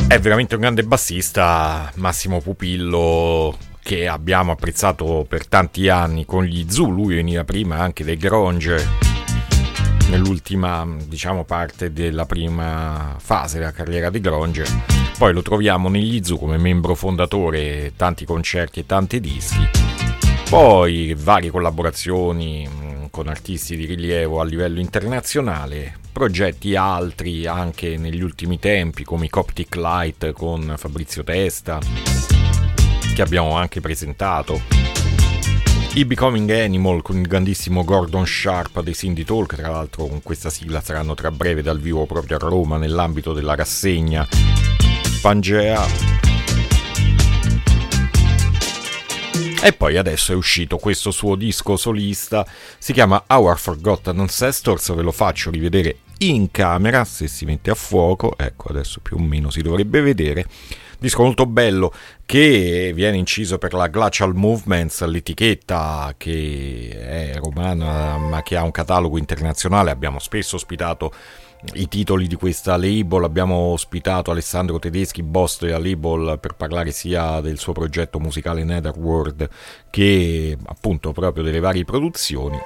È veramente un grande bassista, Massimo Pupillo, che abbiamo apprezzato per tanti anni con gli Zoo. Lui veniva prima anche dei Grunge, nell'ultima, diciamo, parte della prima fase della carriera di Grunge. Poi lo troviamo negli Zoo come membro fondatore, tanti concerti e tanti dischi. Poi varie collaborazioni con artisti di rilievo a livello internazionale, progetti altri anche negli ultimi tempi come i Coptic Light con Fabrizio Testa, che abbiamo anche presentato, i Becoming Animal con il grandissimo Gordon Sharp dei Cindy Talk. Tra l'altro con questa sigla saranno tra breve dal vivo proprio a Roma nell'ambito della rassegna Pangea. E poi adesso è uscito questo suo disco solista, si chiama Our Forgotten Ancestors, ve lo faccio rivedere in camera se si mette a fuoco, ecco adesso più o meno si dovrebbe vedere. Disco molto bello che viene inciso per la Glacial Movements, l'etichetta che è romana ma che ha un catalogo internazionale. Abbiamo spesso ospitato i titoli di questa label, abbiamo ospitato Alessandro Tedeschi, boss della label, per parlare sia del suo progetto musicale Netherworld che appunto proprio delle varie produzioni.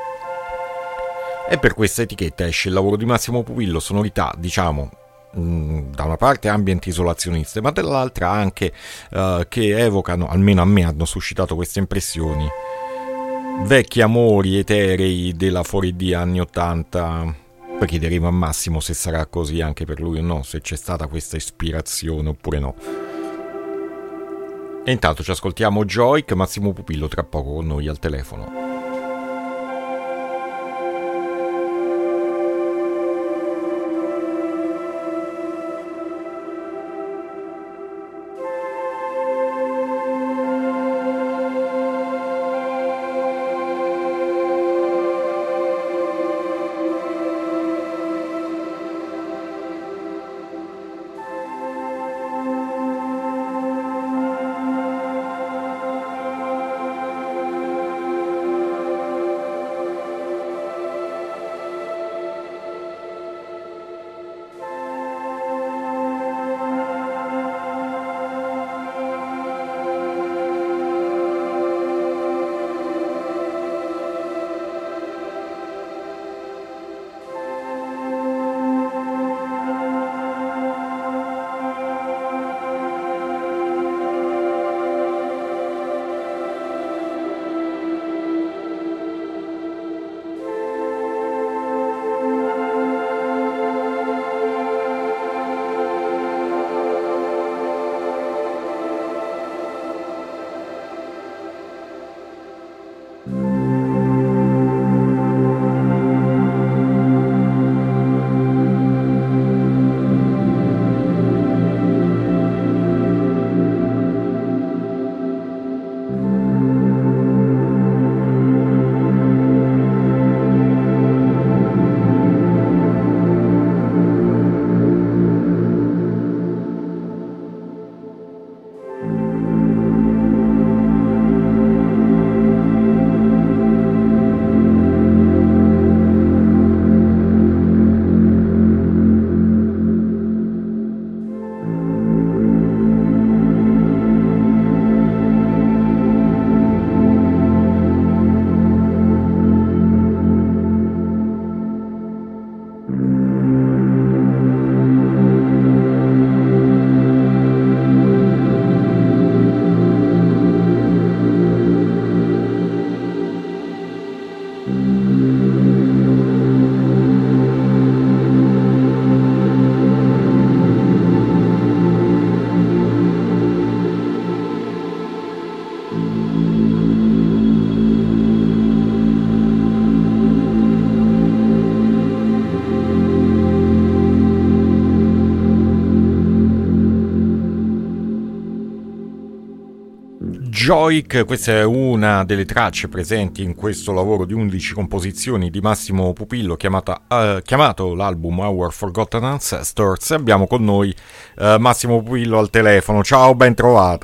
E per questa etichetta esce il lavoro di Massimo Pupillo, sonorità diciamo da una parte ambient isolazioniste, ma dall'altra anche che evocano, almeno a me hanno suscitato queste impressioni, vecchi amori eterei della 4D anni 80. Poi chiederemo a Massimo se sarà così anche per lui o no, se c'è stata questa ispirazione oppure no. E intanto ci ascoltiamo Joik, Massimo Pupillo tra poco con noi al telefono. Joik, questa è una delle tracce presenti in questo lavoro di 11 composizioni di Massimo Pupillo chiamato l'album Our Forgotten Ancestors. Abbiamo con noi Massimo Pupillo al telefono. Ciao, ben trovato.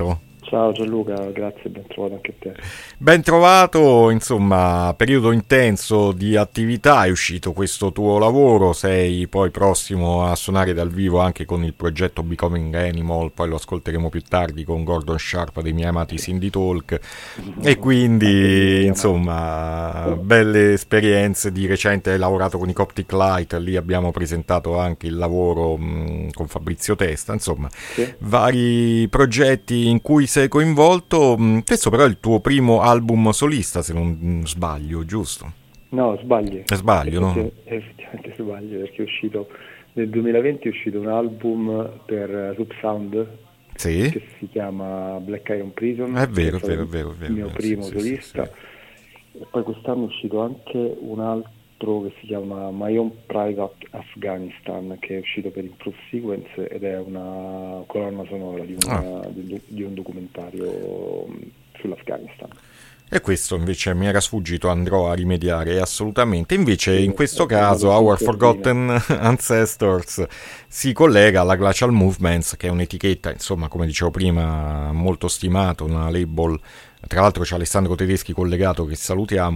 Ciao Gianluca, grazie, ben trovato anche a te. Ben trovato, insomma, periodo intenso di attività, è uscito questo tuo lavoro, sei poi prossimo a suonare dal vivo anche con il progetto Becoming Animal, poi lo ascolteremo più tardi con Gordon Sharp dei miei amati Sì. Cindy Talk e Anche dei quindi, miei amati. insomma, belle esperienze. Di recente hai lavorato con i Coptic Light, lì abbiamo presentato anche il lavoro con Fabrizio Testa, insomma Sì? vari progetti in cui sei coinvolto. Questo però è il tuo primo album solista, se non sbaglio, giusto? No, sbagli. Sbaglio, no? Effettivamente sbagli perché è uscito nel 2020 è uscito un album per Subsound Sì, che si chiama Black Iron Prison, è che è vero, è stato vero, è il vero, è vero, è mio vero, sì, primo sì, sì, sì. solista. E poi quest'anno è uscito anche un altro che si chiama My Own Private Afghanistan, che è uscito per Improve Sequence ed è una colonna sonora Ah. di un documentario sull'Afghanistan. E questo invece mi era sfuggito, andrò a rimediare assolutamente. Invece Sì, in questo è una caso cosa in Our sordina. Forgotten Ancestors si collega alla Glacial Movements, che è un'etichetta, insomma, come dicevo prima, molto stimata, una label. Tra l'altro c'è Alessandro Tedeschi collegato, che salutiamo,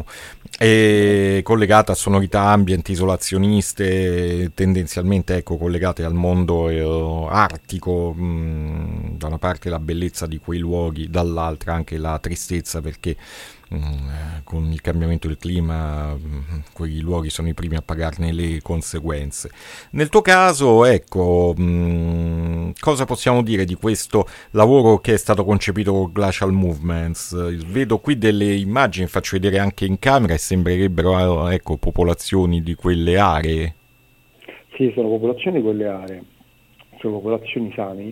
e collegata a sonorità ambient, isolazioniste, tendenzialmente ecco, collegate al mondo artico, da una parte la bellezza di quei luoghi, dall'altra anche la tristezza perché con il cambiamento del clima quei luoghi sono i primi a pagarne le conseguenze. Nel tuo caso, ecco, cosa possiamo dire di questo lavoro che è stato concepito con Glacial Movements? Vedo qui delle immagini, faccio vedere anche in camera e sembrerebbero ecco, popolazioni di quelle aree. Sì, sono popolazioni di quelle aree, sono popolazioni sami,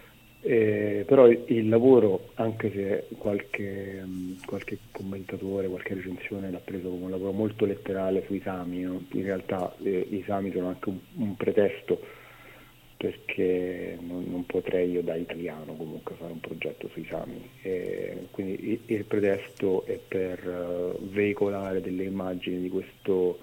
però il lavoro, anche se qualche commentatore, qualche recensione l'ha preso come un lavoro molto letterale sui sami, no? In realtà i sami sono anche un pretesto perché non potrei io da italiano comunque fare un progetto sui sami. Quindi il pretesto è per veicolare delle immagini di questo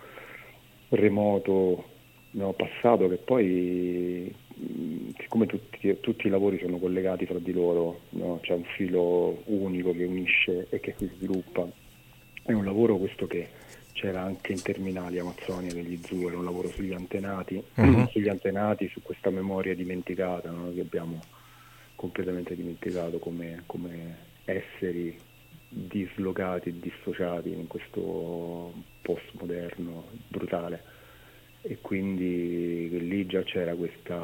remoto, no, passato che poi, siccome tutti i lavori sono collegati fra di loro, no, c'è un filo unico che unisce e che si sviluppa. È un lavoro questo che c'era anche in Terminali Amazzonia degli Zoo, era un lavoro Mhm. sugli antenati, su questa memoria dimenticata, no, che abbiamo completamente dimenticato come esseri dislocati e dissociati in questo postmoderno brutale. E quindi lì già c'era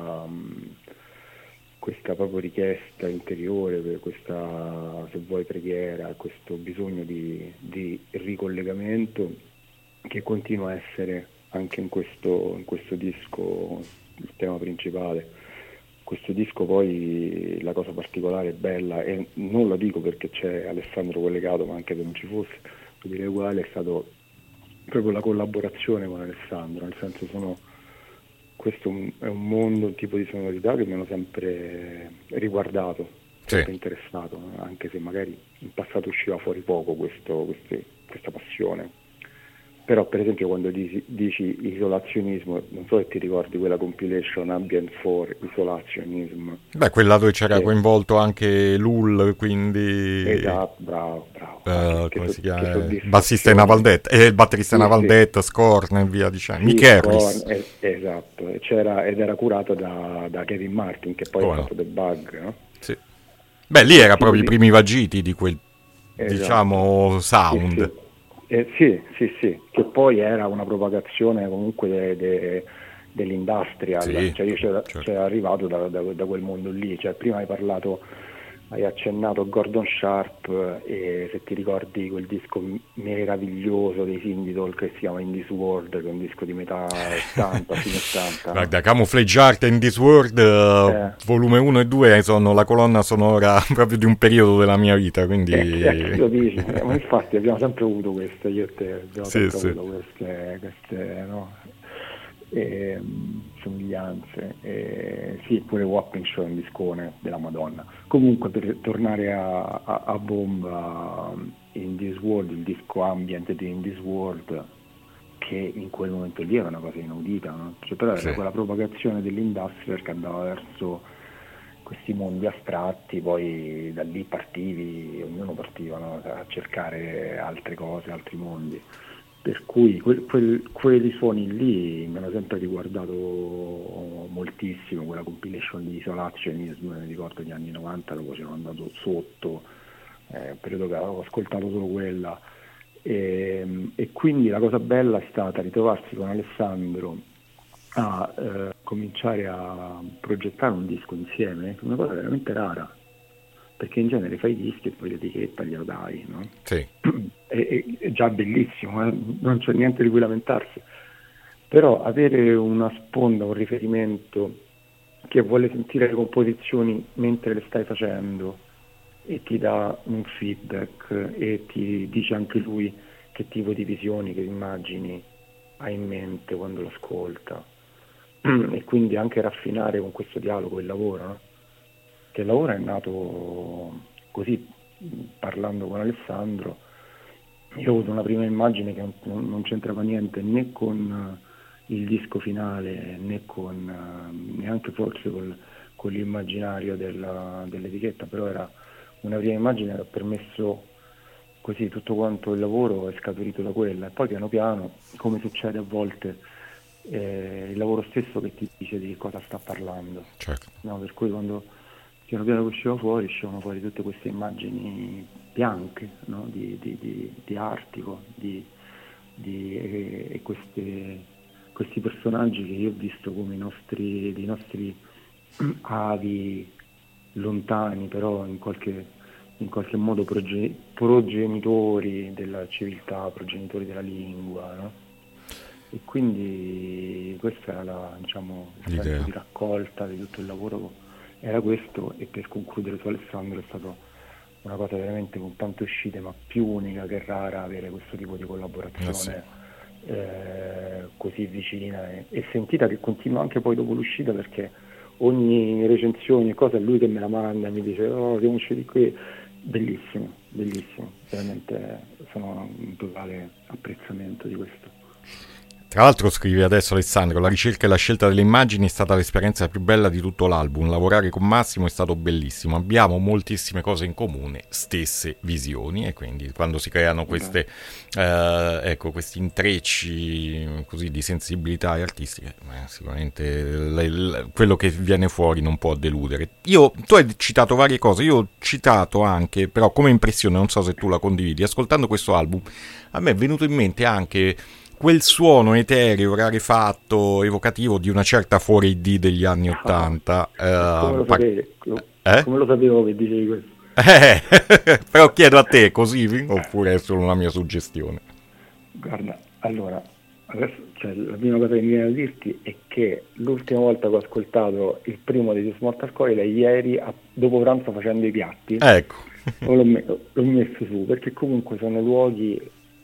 questa proprio richiesta interiore, questa, se vuoi, preghiera, questo bisogno di ricollegamento che continua a essere anche in questo disco il tema principale. Questo disco poi, la cosa particolare e bella, e non lo dico perché c'è Alessandro collegato, ma anche se non ci fosse, devo dire uguale, è stato proprio la collaborazione con Alessandro, nel senso è un mondo, un tipo di sonorità che mi hanno sempre riguardato, Sì. sempre interessato, anche se magari in passato usciva fuori poco questa passione. Però per esempio quando dici isolazionismo, non so se ti ricordi quella compilation Ambient for Isolationism, Beh, quella dove c'era che coinvolto anche Lul, quindi esatto, bravo, bravo, ah, come si che chiama? Il bassista in soddisfazione. Avaldetta e il batterista in Sì, sì, Avaldetta, Scorn e via dicendo. sì, Mick Harris. esatto, ed era curata da Kevin Martin, che poi ha Come no? fatto The Bug, no? Sì. Beh, lì Quel era tipo proprio i di... primi vagiti di quel, Esatto, diciamo, sì, sound. sì. Sì, sì, sì, che poi era una propagazione comunque dell'industrial, Sì, cioè io certo. c'ero arrivato da quel mondo lì, cioè prima hai accennato a Gordon Sharp e se ti ricordi quel disco meraviglioso dei Cindy Talk che si chiama In This World, che è un disco di metà 80, fine 80, no? Guarda, Camouflage Art in This World, Eh, volume 1 e 2 sono la colonna sonora proprio di un periodo della mia vita, chi quindi lo dici? Ma infatti abbiamo sempre avuto queste, io e te abbiamo sì, sempre sì. avuto queste no? Somiglianze. Sì, pure Wapping Show è un discone della Madonna. Comunque per tornare a bomba, In This World, il disco ambient di In This World, che in quel momento lì era una cosa inaudita, no? Cioè, però era Sì. quella propagazione dell'industrial che andava verso questi mondi astratti, poi da lì partivi, ognuno partiva, no, a cercare altre cose, altri mondi. Per cui quei suoni lì mi hanno sempre riguardato moltissimo, quella compilation di Isolationism, mi ricordo gli anni 90, dopo ci sono andato sotto, un periodo che avevo ascoltato solo quella, e quindi la cosa bella è stata ritrovarsi con Alessandro a cominciare a progettare un disco insieme, una cosa veramente rara, perché in genere fai i dischi e poi l'etichetta glielo dai, no? Sì. È già bellissimo, non c'è niente di cui lamentarsi, però avere una sponda, un riferimento che vuole sentire le composizioni mentre le stai facendo e ti dà un feedback e ti dice anche lui che tipo di visioni, che immagini ha in mente quando lo ascolta, e quindi anche raffinare con questo dialogo il lavoro, no? Che il lavoro è nato così, parlando con Alessandro. Io ho avuto una prima immagine che non c'entrava niente né con il disco finale né con neanche forse con l'immaginario dell'etichetta, però era una prima immagine che ha permesso, così tutto quanto il lavoro è scaturito da quella, e poi piano piano, come succede a volte, il lavoro stesso che ti dice di che cosa sta parlando. Certo. No, per cui quando piano piano uscivano fuori tutte queste immagini bianche, no? di Artico, e questi personaggi che io ho visto come dei nostri avi lontani, però in qualche modo progenitori della civiltà, progenitori della lingua, no? E quindi questa era il senso di raccolta di tutto il lavoro, era questo. E per concludere su Alessandro, è stato una cosa veramente con tante uscite, ma più unica che rara, avere questo tipo di collaborazione così vicina e sentita, che continua anche poi dopo l'uscita, perché ogni recensione e cosa è lui che me la manda e mi dice siamo usciti qui. Bellissimo, veramente sono in totale apprezzamento di questo. Tra l'altro scrive adesso Alessandro: la ricerca e la scelta delle immagini è stata l'esperienza più bella di tutto l'album, lavorare con Massimo è stato bellissimo, abbiamo moltissime cose in comune, stesse visioni, e quindi quando si creano questi intrecci così di sensibilità artistiche, sicuramente quello che viene fuori non può deludere. Tu hai citato varie cose, io ho citato anche, però come impressione, non so se tu la condividi, ascoltando questo album a me è venuto in mente anche quel suono etereo, rarefatto, evocativo di una certa 4AD degli anni '80. Come lo sapevo che dicevi questo? Però chiedo a te, così, oppure è solo una mia suggestione? Guarda, allora, adesso, la prima cosa che mi viene a dirti è che l'ultima volta che ho ascoltato il primo dei Mortal Coil è ieri, dopo pranzo, facendo i piatti. Ecco. L'ho messo su, perché comunque sono luoghi,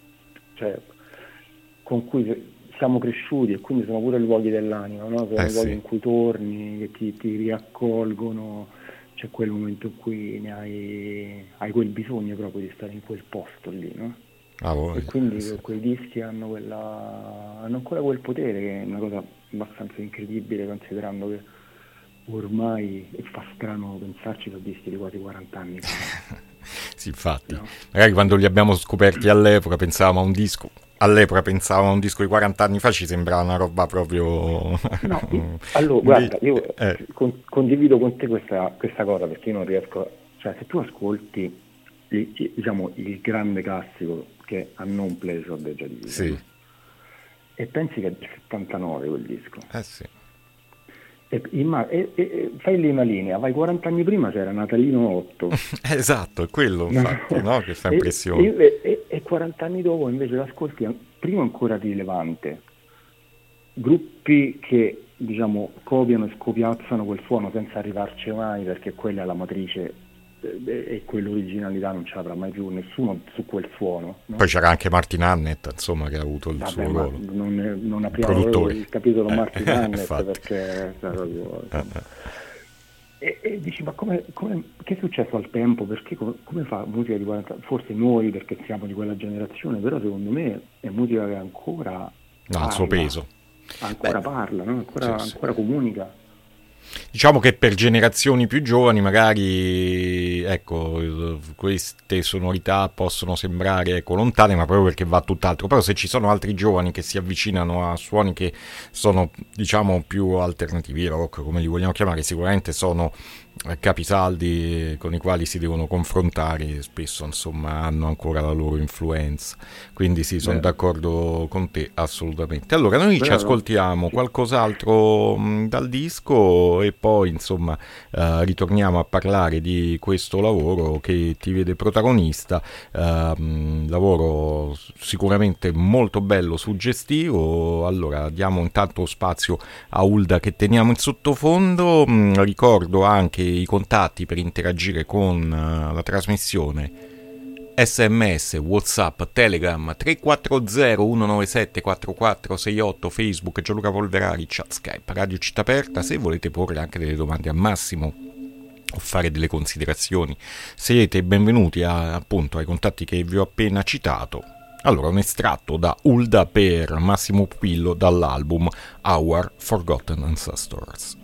con cui siamo cresciuti, e quindi sono pure luoghi dell'anima, no? Sono luoghi in cui torni, che ti riaccolgono, c'è quel momento in cui hai quel bisogno proprio di stare in quel posto lì, no? E quindi quei dischi hanno ancora quel potere, che è una cosa abbastanza incredibile, considerando che ormai, e fa strano pensarci, sono dischi di quasi 40 anni fa. Sì, infatti, no? Magari quando li abbiamo scoperti all'epoca pensavamo a un disco di 40 anni fa, ci sembrava una roba proprio... No, allora, guarda, io condivido con te questa cosa, perché io non riesco... se tu ascolti, il grande classico, che è Unknown Pleasure of the Jadid, sì, e pensi che è del 79 quel disco. Sì. E fai lì una linea, vai 40 anni prima, c'era Natalino 8. Esatto, è quello, infatti, no? Che fa impressione. E 40 anni dopo invece l'ascolti, prima ancora rilevante, gruppi che copiano e scopiazzano quel suono senza arrivarci mai, perché quella è la matrice, e quell'originalità non ce l'avrà mai più nessuno su quel suono, no? Poi c'era anche Martin Hannett, insomma, che ha avuto il suo ruolo. Non apriamo il capitolo Martin Hannett, perché e dici, ma che è successo al tempo? Perché come fa musica di 40? Forse noi, perché siamo di quella generazione, però secondo me è musica che ancora ha il suo peso, ancora parla, no? Ancora comunica. Diciamo che per generazioni più giovani magari, ecco, queste sonorità possono sembrare, ecco, lontane, ma proprio perché va tutt'altro. Però se ci sono altri giovani che si avvicinano a suoni che sono, diciamo, più alternativi, rock, come li vogliamo chiamare, sicuramente sono capisaldi con i quali si devono confrontare, spesso insomma hanno ancora la loro influenza, quindi sì, sono d'accordo con te assolutamente. Allora noi ci ascoltiamo qualcos'altro dal disco e poi insomma ritorniamo a parlare di questo lavoro che ti vede protagonista, lavoro sicuramente molto bello, suggestivo. Allora diamo intanto spazio a Hulda che teniamo in sottofondo. Ricordo anche i contatti per interagire con la trasmissione: SMS, WhatsApp, Telegram 340 197 4468, Facebook Gianluca Polverari, chat Skype, Radio Città Aperta. Se volete porre anche delle domande a Massimo o fare delle considerazioni, siete benvenuti appunto ai contatti che vi ho appena citato. Allora, un estratto da Hulda per Massimo Pupillo dall'album Our Forgotten Ancestors.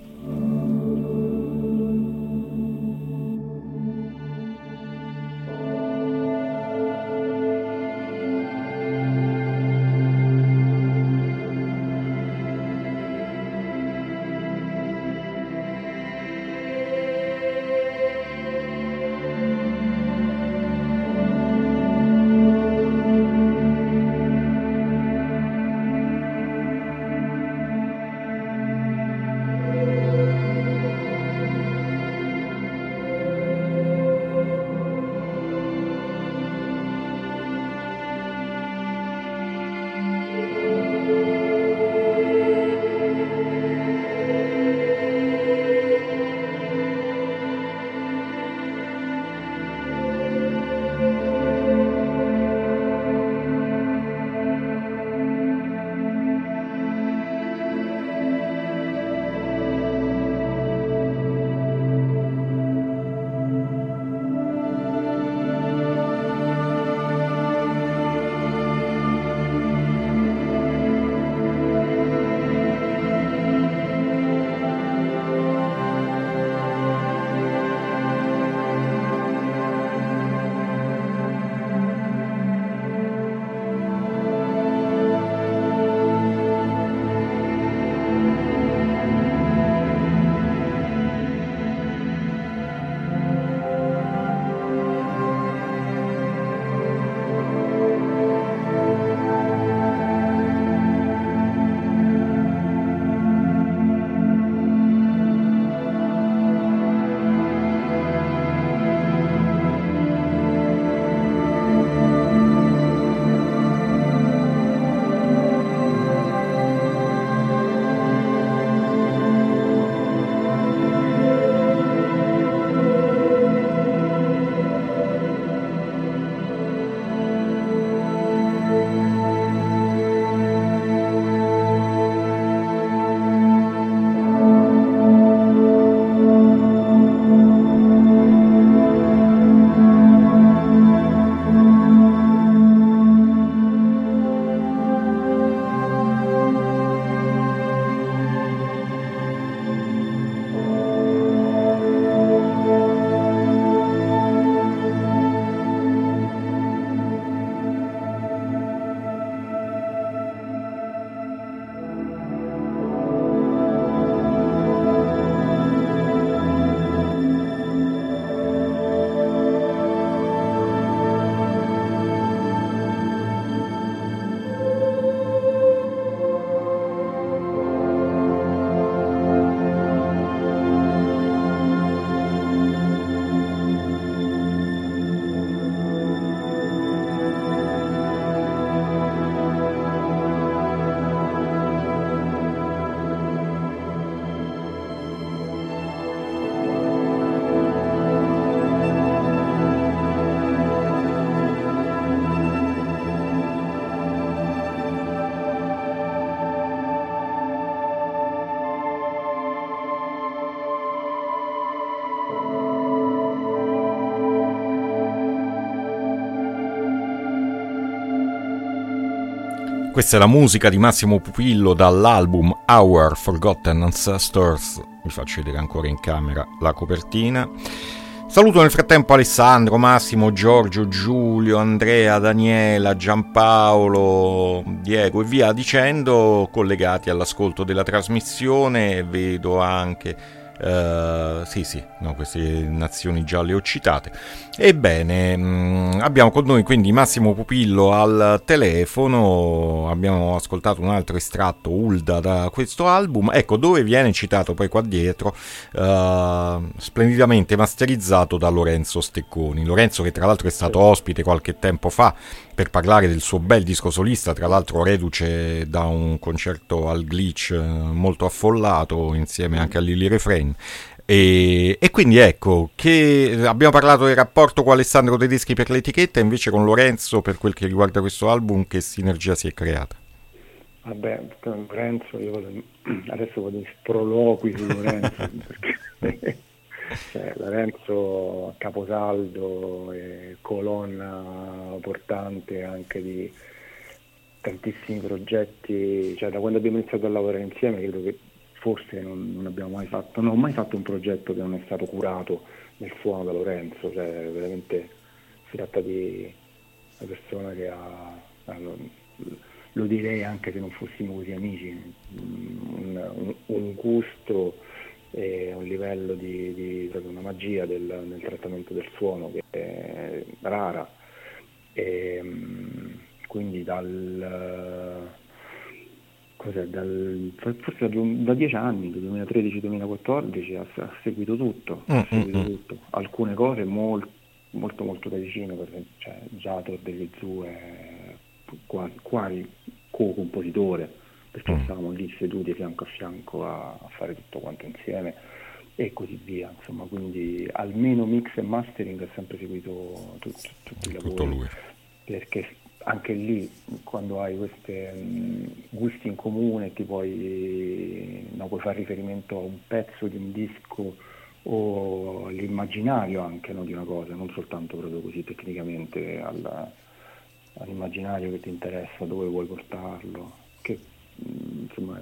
Questa è la musica di Massimo Pupillo dall'album Our Forgotten Ancestors. Vi faccio vedere ancora in camera la copertina. Saluto nel frattempo Alessandro, Massimo, Giorgio, Giulio, Andrea, Daniela, Giampaolo, Diego e via dicendo, collegati all'ascolto della trasmissione. Vedo anche queste nazioni già le ho citate. Ebbene, abbiamo con noi quindi Massimo Pupillo al telefono. Abbiamo ascoltato un altro estratto, Ulda, da questo album, ecco, dove viene citato poi qua dietro, splendidamente masterizzato da Lorenzo Stecconi. Lorenzo, che tra l'altro è stato ospite qualche tempo fa per parlare del suo bel disco solista, tra l'altro reduce da un concerto al Glitch molto affollato insieme anche a Lily Refrain. E quindi ecco che abbiamo parlato del rapporto con Alessandro Tedeschi per l'etichetta, invece con Lorenzo per quel che riguarda questo album, che sinergia si è creata? Vabbè, Lorenzo, adesso vado in sproloqui su Lorenzo perché Lorenzo caposaldo e colonna portante anche di tantissimi progetti, cioè da quando abbiamo iniziato a lavorare insieme credo che forse non ho mai fatto un progetto che non è stato curato nel suono da Lorenzo, cioè veramente si tratta di una persona che lo direi anche se non fossimo così amici, un gusto e un livello di proprio una magia nel trattamento del suono che è rara, e quindi forse da 10 anni, dal 2013-2014 ha seguito tutto, tutto. Alcune cose molto molto molto da vicino, per esempio, cioè, Giator degli Zoo è quasi co-compositore, perché stavamo lì seduti fianco a fianco a fare tutto quanto insieme e così via, insomma, quindi almeno mix e mastering ha sempre seguito tutti i lavori, lui. Perché anche lì quando hai questi gusti in comune puoi fare riferimento a un pezzo di un disco o all'immaginario anche, no, di una cosa, non soltanto proprio così tecnicamente all'immaginario che ti interessa, dove vuoi portarlo, che insomma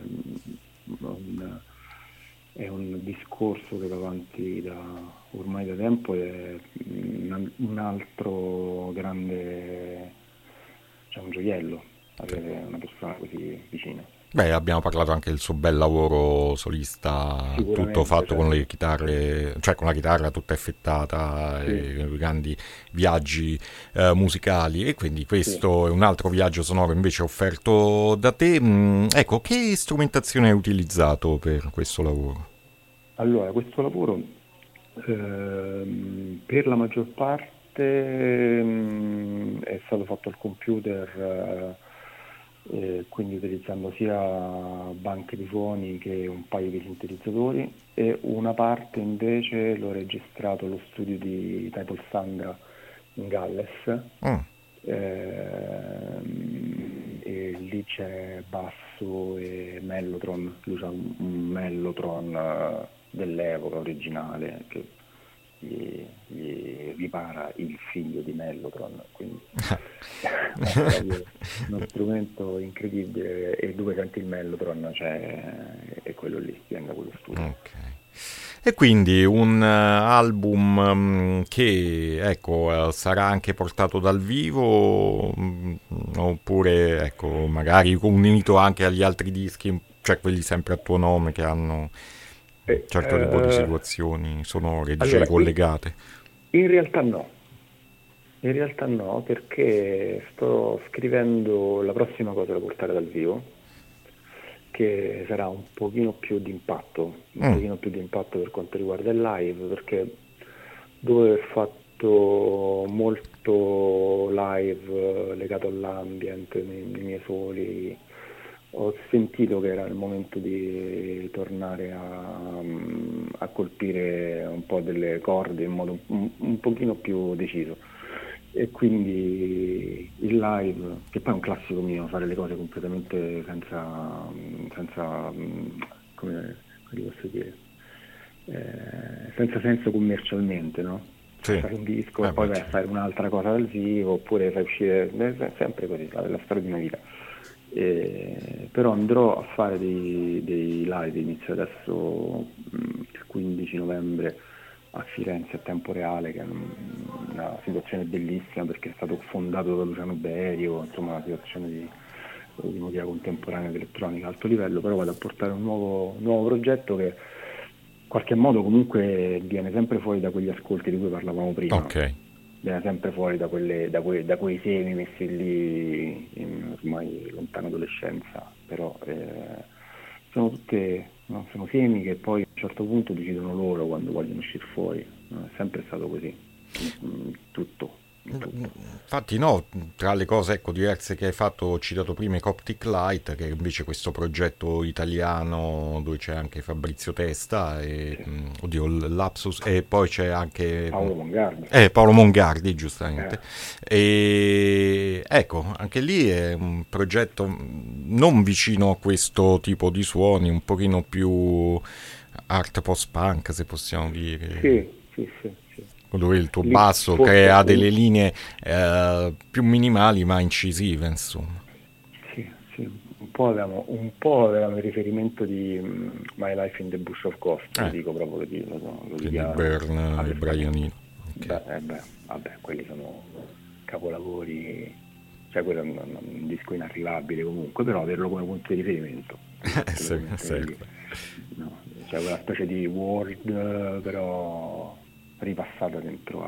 è un discorso che va avanti ormai da tempo, è un altro grande, cioè un gioiello avere una persona così vicina. Beh, abbiamo parlato anche del suo bel lavoro solista, tutto fatto con le chitarre, cioè con la chitarra tutta effettata, sì, e grandi viaggi musicali, e quindi questo è un altro viaggio sonoro invece offerto da te. Ecco, che strumentazione hai utilizzato per questo lavoro? Allora, questo lavoro per la maggior parte è stato fatto al computer, quindi utilizzando sia banche di suoni che un paio di sintetizzatori, e una parte invece l'ho registrato allo studio di Type Sandra in Galles, e lì c'è basso e mellotron, lui usa un mellotron dell'epoca originale che gli ripara il figlio di mellotron, quindi è uno strumento incredibile, e dove senti il mellotron è quello lì, venga quello studio. Okay. E quindi un album che ecco sarà anche portato dal vivo, oppure ecco magari unito anche agli altri dischi, cioè quelli sempre a tuo nome che hanno un certo tipo di situazioni sonore, dicevi, collegate? In realtà no, perché sto scrivendo la prossima cosa da portare dal vivo, che sarà un pochino più di impatto, per quanto riguarda il live, perché dove ho fatto molto live legato all'ambient nei miei soli, ho sentito che era il momento di tornare a colpire un po' delle corde in modo un pochino più deciso, e quindi il live, che poi è un classico mio, fare le cose completamente senza come posso dire, senza senso commercialmente, no? Sì. Fare un disco e poi vai a fare un'altra cosa dal vivo, oppure fai uscire, sempre così, la storia di una vita. Però andrò a fare dei live, inizio adesso il 15 novembre a Firenze a tempo reale, che è una situazione bellissima perché è stato fondato da Luciano Berio, insomma una situazione di musica contemporanea ed elettronica a alto livello, però vado a portare un nuovo progetto che in qualche modo comunque viene sempre fuori da quegli ascolti di cui parlavamo prima. Ok. Viene sempre fuori da quei semi messi lì in ormai lontana adolescenza, però sono semi che poi a un certo punto decidono loro quando vogliono uscire fuori. No? È sempre stato così, tutto. Infatti no, tra le cose ecco, diverse che hai fatto ho citato prima i Coptic Light, che è invece questo progetto italiano dove c'è anche Fabrizio Testa e Sì. oddio, il lapsus, e poi c'è anche Paolo Mongardi. Paolo Mongardi, giustamente. E ecco, anche lì è un progetto non vicino a questo tipo di suoni, un pochino più art post-punk, se possiamo dire, Sì, sì, sì, sì. dove il tuo Lì basso forse crea delle linee più minimali ma incisive, insomma. sì, sì, un po' avevamo il riferimento di My Life in the Bush of Ghost, lo Eh, dico proprio, lo quindi dichiaro Byrne e Brian apertamente. Eno. Ok. Vabbè, quelli sono capolavori, cioè quello è un disco inarrivabile comunque, però averlo come punto di riferimento, te lo puoi mettere lì. Serve. No, cioè quella specie di Word, però ripassata dentro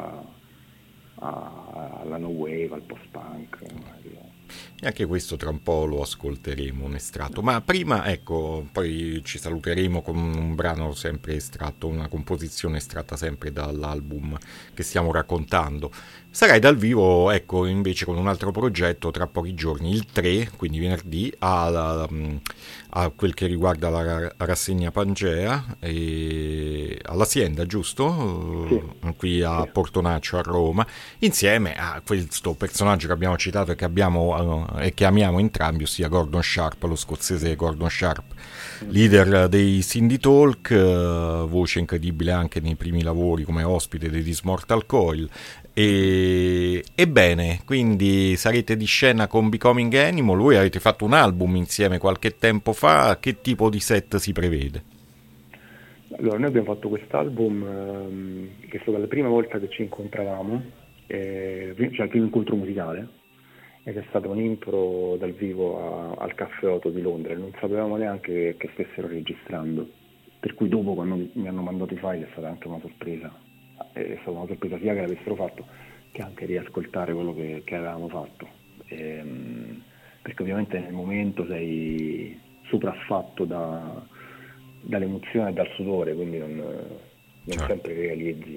alla no wave, al post-punk. E anche questo tra un po' lo ascolteremo, un estratto. Ma prima, ecco, poi ci saluteremo con un brano sempre estratto, una composizione estratta sempre dall'album che stiamo raccontando. Sarai dal vivo, ecco, invece con un altro progetto tra pochi giorni, il 3, quindi venerdì, a quel che riguarda la rassegna Pangea, all'Azienda, Sì, giusto? Qui a sì. Portonaccio, a Roma, insieme a questo personaggio che abbiamo citato e che abbiamo e che amiamo entrambi, ossia Gordon Sharp, lo scozzese Gordon Sharp, Mhm. leader dei Cindy Talk, voce incredibile anche nei primi lavori come ospite dei This Mortal Coil. Mhm. Ebbene, quindi sarete di scena con Becoming Animal, voi avete fatto un album insieme qualche tempo fa, che tipo di set si prevede? Allora, noi abbiamo fatto quest'album che è stata la prima volta che ci incontravamo, cioè il primo incontro musicale, ed è stato un impro dal vivo al Caffè Otto di Londra, e non sapevamo neanche che stessero registrando, per cui dopo quando mi hanno mandato i file è stata anche una sorpresa, è stata una sorpresa sia che l'avessero fatto che anche riascoltare quello che avevamo fatto. Perché ovviamente nel momento sei sopraffatto dall'emozione e dal sudore, quindi non Cioè, sempre realizzi.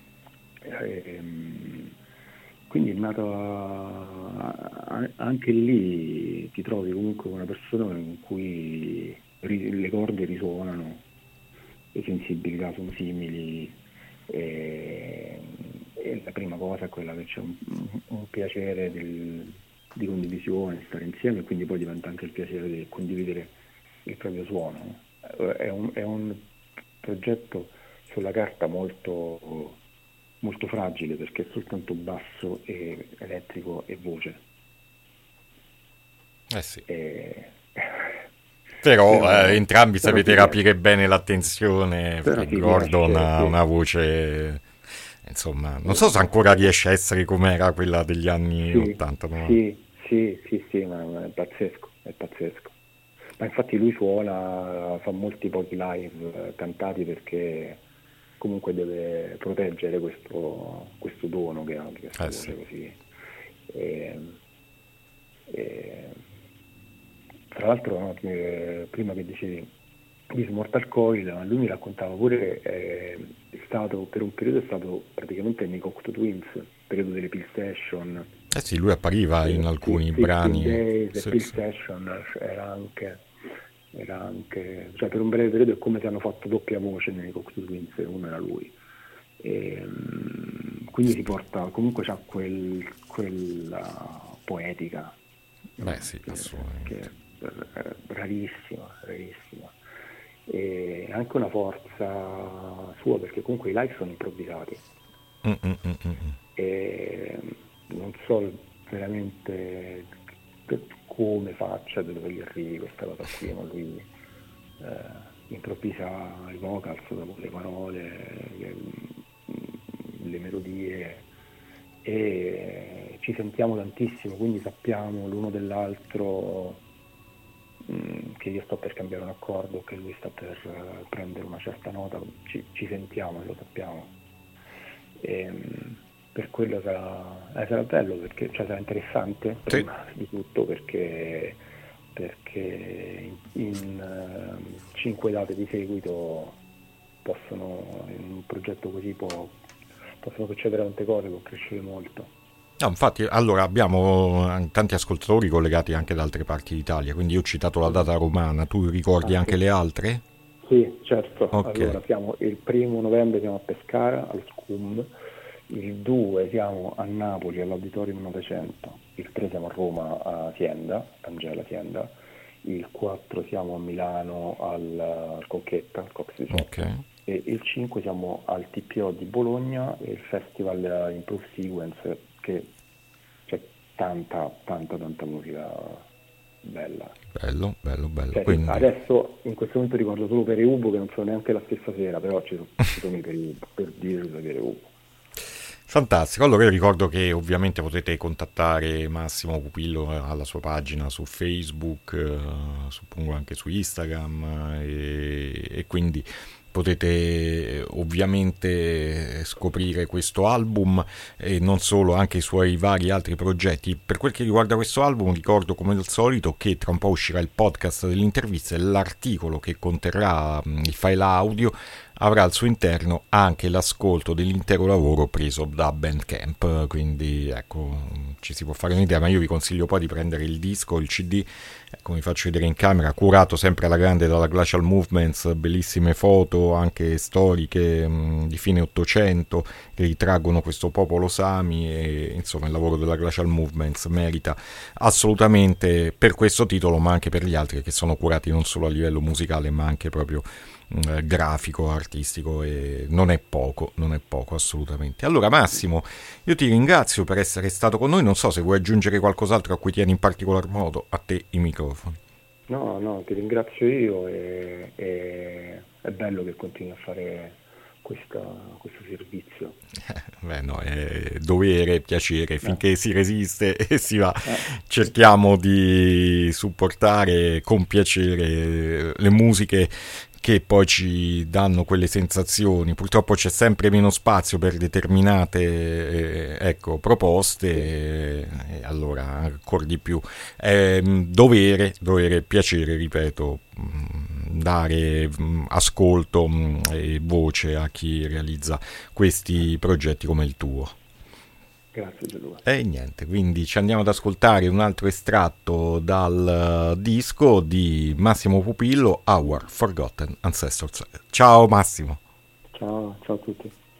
Ehm, quindi è nata anche lì, ti trovi comunque una persona con cui le corde risuonano, le sensibilità sono simili, e, e la prima cosa è quella che c'è un piacere di condivisione, stare insieme, e quindi poi diventa anche il piacere di condividere il proprio suono. No? È un progetto sulla carta molto fragile perché è soltanto basso, elettrico e voce. eh sì. E- Però però, entrambi però sapete si riesce, rapire bene l'attenzione, però perché si Gordon riesce, ha sì. una voce, insomma, non so se No, ancora riesce a essere come era quella degli anni sì, 80, no? sì, sì, sì, sì, ma è pazzesco, è pazzesco. Ma infatti lui suona, fa molti pochi live cantati perché comunque deve proteggere questo dono che ha di questa Eh sì. voce così. E, e, tra l'altro, no, prima che dicevi di Mortal Coil, lui mi raccontava pure che è stato, per un periodo è stato praticamente nei Cocteau Twins, periodo delle Pill Session, Eh sì, lui appariva in alcuni 16 brani. Days e Sì, Pill sì. Session cioè per un breve periodo è come se hanno fatto doppia voce nei Cocteau Twins e uno era lui. Quindi si porta, comunque c'ha quella poetica, Beh no? sì, Che assolutamente. è rarissima, rarissima. E anche una forza sua perché comunque i live sono improvvisati Mm, mm, mm, mm, mm. e non so veramente come faccia, da dove gli arrivi questa cosa qui, ma lui improvvisa i vocals dopo le parole, le melodie, e ci sentiamo tantissimo, quindi sappiamo l'uno dell'altro, che io sto per cambiare un accordo, che lui sta per prendere una certa nota, ci sentiamo e lo sappiamo. Per quello sarà bello, perché sarà interessante, prima di tutto, perché in 5 date di seguito in un progetto così possono succedere tante cose, può crescere molto. No, infatti, allora abbiamo tanti ascoltatori collegati anche da altre parti d'Italia, quindi io ho citato la data romana, tu ricordi anche le altre? Sì, certo. Okay. Allora, siamo il 1° novembre siamo a Pescara, allo SCUM, il 2 siamo a Napoli all'Auditorium 900, il 3 siamo a Roma a Sienda, Angela Sienda, il 4 siamo a Milano al Conchetta, al Cox 18, okay. E il 5 siamo al TPO di Bologna e il festival Improve Sequence, che c'è tanta musica bella. Bello. Quindi adesso in questo momento ricordo solo Pereubo, che non sono neanche la stessa sera, però ci sono i Pereubo, per dire Pereubo. Fantastico, allora io ricordo che ovviamente potete contattare Massimo Pupillo alla sua pagina su Facebook, suppongo anche su Instagram, e quindi potete ovviamente scoprire questo album e non solo, anche i suoi vari altri progetti. Per quel che riguarda questo album ricordo come al solito che tra un po' uscirà il podcast dell'intervista e l'articolo che conterrà il file audio avrà al suo interno anche l'ascolto dell'intero lavoro preso da Bandcamp, quindi ecco, ci si può fare un'idea, ma io vi consiglio poi di prendere il disco, il CD, ecco, vi faccio vedere in camera, curato sempre alla grande dalla Glacial Movements, bellissime foto anche storiche di fine 800 che ritraggono questo popolo Sami, e insomma il lavoro della Glacial Movements merita assolutamente, per questo titolo ma anche per gli altri che sono curati non solo a livello musicale ma anche proprio grafico, artistico, e non è poco assolutamente. Allora Massimo, io ti ringrazio per essere stato con noi, non so se vuoi aggiungere qualcos'altro a cui tieni in particolar modo, a te i microfoni. No, ti ringrazio io, e è bello che continui a fare questo servizio. Beh no, è dovere, piacere, finché si resiste e si va, cerchiamo di supportare con piacere le musiche che poi ci danno quelle sensazioni. Purtroppo c'è sempre meno spazio per determinate proposte, e allora ancora di più è dovere, piacere, ripeto, dare ascolto e voce a chi realizza questi progetti come il tuo. Grazie Gianluca. E niente, quindi ci andiamo ad ascoltare un altro estratto dal disco di Massimo Pupillo, Our Forgotten Ancestors. Ciao Massimo. Ciao a tutti.